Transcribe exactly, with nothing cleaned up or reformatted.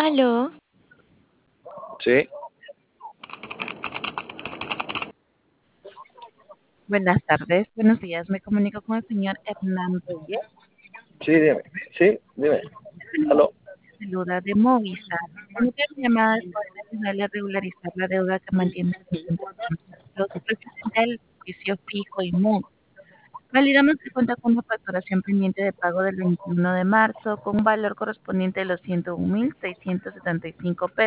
Aló. Sí, Buenas tardes, buenos días. Me comunico con el señor Hernán Reyes, sí, dime. Sí, dime. Aló. saluda de Movistar. Mi llamada es para ayudarle a regularizar la deuda que mantiene con los representa el servicio fijo y móvil. Validamos que cuenta con una facturación pendiente de pago del veintiuno de marzo con un valor correspondiente de los ciento un mil seiscientos setenta y cinco pesos.